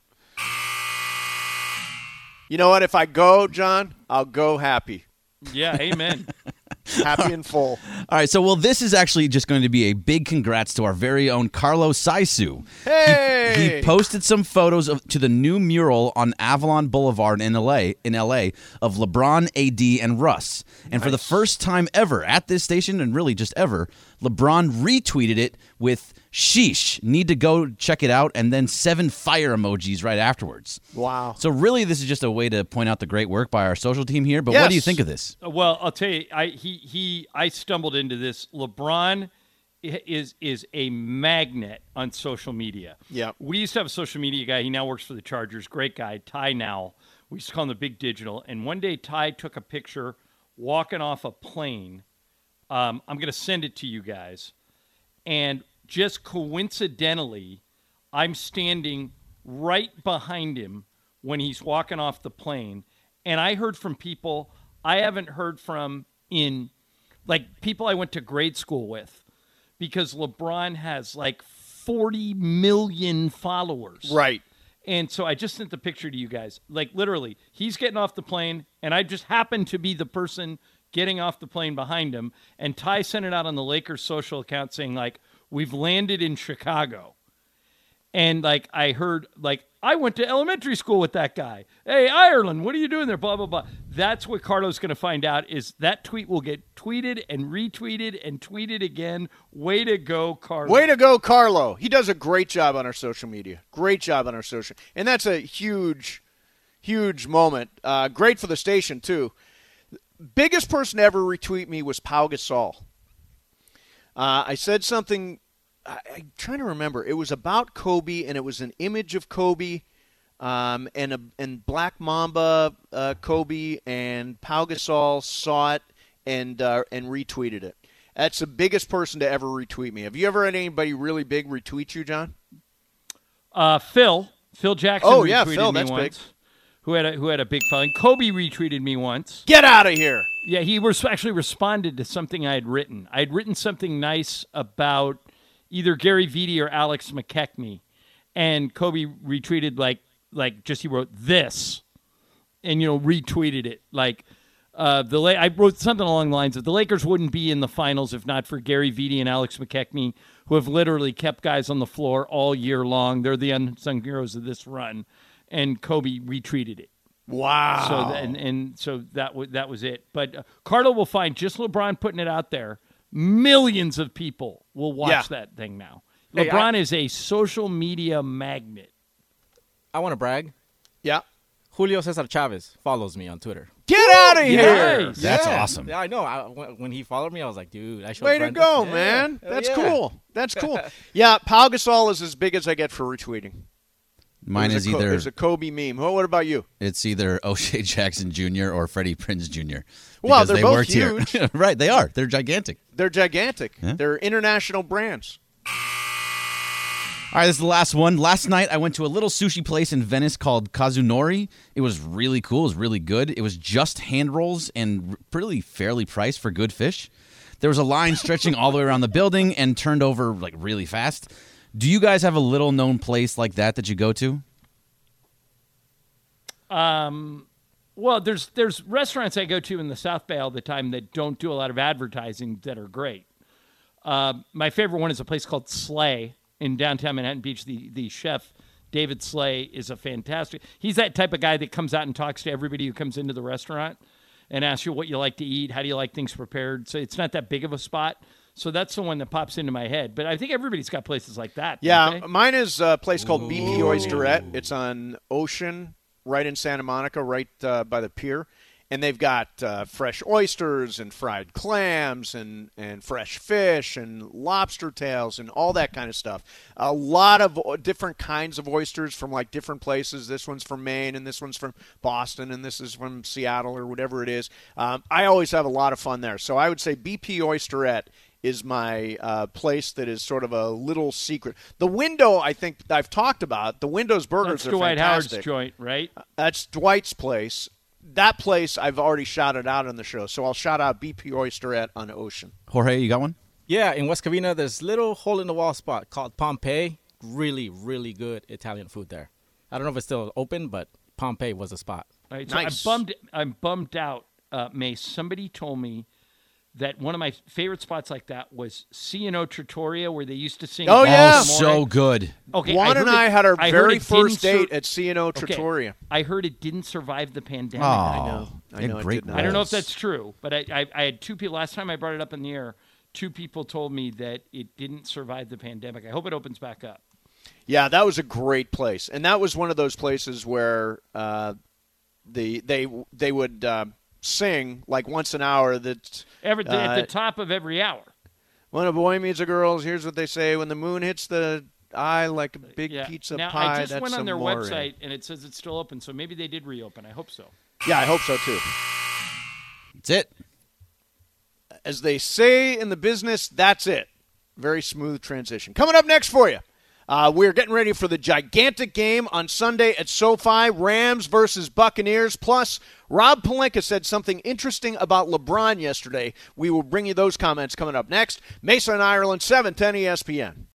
You know what? If I go, John, I'll go happy, Yeah, amen. happy and full. All right, so well, this is actually just going to be a big congrats to our very own Carlos Saisu. Hey! He, he posted some photos of to the new mural on Avalon Boulevard in L A in L A of LeBron, A D, and Russ. And for the first time ever at this station, and really just ever, LeBron retweeted it with "Sheesh, need to go check it out," and then seven fire emojis right afterwards. Wow. So really, this is just a way to point out the great work by our social team here. But what do you Yes. think of this? Uh, Well, I'll tell you, I he he I stumbled into this. LeBron i- is is a magnet on social media. Yeah. We used to have a social media guy. He now works for the Chargers. Great guy, Ty Now. We used to call him the Big Digital. And one day, Ty took a picture walking off a plane. Um, I'm going to send it to you guys. And just coincidentally, I'm standing right behind him when he's walking off the plane. And I heard from people I haven't heard from in, like, people I went to grade school with, because LeBron has like forty million followers. Right. And so I just sent the picture to you guys. Like, literally, he's getting off the plane, and I just happened to be the person getting off the plane behind him. And Ty sent it out on the Lakers social account saying, like, we've landed in Chicago. And like I heard, like I went to elementary school with that guy. Hey, Ireland, what are you doing there? Blah blah blah. That's what Carlo's going to find out. Is that tweet will get tweeted and retweeted and tweeted again. Way to go, Carlo! Way to go, Carlo! He does a great job on our social media. Great job on our social, and that's a huge, huge moment. Uh, great for the station too. Biggest person to ever retweet me was Pau Gasol. Uh, I said something. I, I'm trying to remember. It was about Kobe, and it was an image of Kobe, um, and a, and Black Mamba uh, Kobe, and Pau Gasol saw it and uh, and retweeted it. That's the biggest person to ever retweet me. Have you ever had anybody really big retweet you, John? Uh, Phil, Phil Jackson. Oh yeah, retweeted Phil, me that's once, big. Who had a who had a big following. Kobe retweeted me once. Get out of here! Yeah, he was actually responded to something I had written. I had written something nice about either Gary Vitti or Alex McKechnie, and Kobe retweeted like like just he wrote this, and you know retweeted it like uh, the La- I wrote something along the lines of the Lakers wouldn't be in the finals if not for Gary Vitti and Alex McKechnie, who have literally kept guys on the floor all year long. They're the unsung heroes of this run, and Kobe retweeted it. Wow. So th- and and so that w- that was it. But uh, Carlo will find just LeBron putting it out there. Millions of people will watch Yeah. that thing now. Hey, LeBron I- is a social media magnet. I want to brag. Yeah. Julio Cesar Chavez follows me on Twitter. Get out of here! Nice. That's Yeah. awesome. Yeah, I know. I, when when he followed me, I was like, dude, I should. Way to go, man. That's cool. That's cool. Yeah, Pau Gasol is as big as I get for retweeting. Mine It was is a Co- either it was a Kobe meme. What, what about you? it's either O'Shea Jackson Junior or Freddie Prinze Junior Well, because they're they both worked huge. here. Right, they are. They're gigantic. They're gigantic. Yeah. They're international brands. All right, this is the last one. Last night, I went to a little sushi place in Venice called Kazunori. It was really cool. It was really good. It was just hand rolls and really fairly priced for good fish. There was a line stretching all the way around the building and turned over like really fast. Do you guys have a little-known place like that that you go to? Um, well, there's there's restaurants I go to in the South Bay all the time that don't do a lot of advertising that are great. Uh, my favorite one is a place called Slay in downtown Manhattan Beach. The the chef David Slay is a fantastic. He's that type of guy that comes out and talks to everybody who comes into the restaurant and asks you what you like to eat, how do you like things prepared. So it's not that big of a spot. So that's the one that pops into my head. But I think everybody's got places like that. Yeah, don't they? mine is a place called B P Oysterette. It's on Ocean, right in Santa Monica, right uh, by the pier. And they've got uh, fresh oysters and fried clams and, and fresh fish and lobster tails and all that kind of stuff. A lot of o- different kinds of oysters from like different places. This one's from Maine and this one's from Boston and this is from Seattle or whatever it is. Um, I always have a lot of fun there. So I would say B P Oysterette is my uh, place that is sort of a little secret. The Window, I think I've talked about. The Window's Burgers That's are Dwight fantastic. Howard's joint, right? That's Dwight's place. That place I've already shouted out on the show, so I'll shout out B P Oysterette on Ocean. Jorge, you got one? Yeah, in West Covina, there's a little hole-in-the-wall spot called Pompeii. Really, really good Italian food there. I don't know if it's still open, but Pompeii was a spot. All right, so Nice. I'm bummed. I'm bummed out, uh, Mace. Somebody told me that one of my favorite spots like that was C and O Trattoria, where they used to sing. Oh, yeah. Baltimore. So good. Okay, Juan I and heard I it- had our I heard very it didn't first date sur- at C and O Okay, Trattoria. I heard it didn't survive the pandemic. Oh, I know. I they had know it great did not. I don't know if rolls. that's true, but I, I, I had two people. Last time I brought it up in the air, two people told me that it didn't survive the pandemic. I hope it opens back up. Yeah, that was a great place, and that was one of those places where uh, the they they would uh, sing like once an hour. That Every, uh, at the top of every hour. when a boy meets a girl, here's what they say: when the moon hits the eye like a big Yeah. pizza now, pie. I just that's went on their amore. website and it says it's still open, so maybe they did reopen. I hope so. Yeah, I hope so too. That's it. As they say in the business, that's it. Very smooth transition. Coming up next for you, uh, we're getting ready for the gigantic game on Sunday at SoFi, Rams versus Buccaneers. Plus, Rob Pelinka said something interesting about LeBron yesterday. We will bring you those comments coming up next. Mesa and Ireland, seven ten E S P N.